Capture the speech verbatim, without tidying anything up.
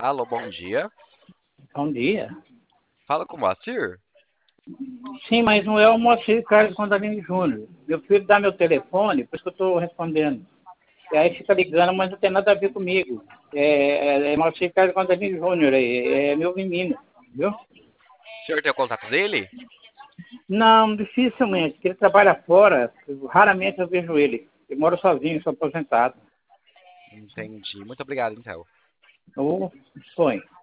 Alô, bom dia. Bom dia. Fala com o Moacir? Sim, mas não é o Moacir Carlos Condarino Júnior. Meu filho dá meu telefone, por isso que eu estou respondendo. E aí fica ligando, mas não tem nada a ver comigo. É, é, é Moacir Carlos Condarino Júnior, é, é meu menino, viu? O senhor tem o contato dele? Não, dificilmente, porque ele trabalha fora, raramente eu vejo ele. Eu moro sozinho, sou aposentado. Entendi. Muito obrigado, então. Ou põe.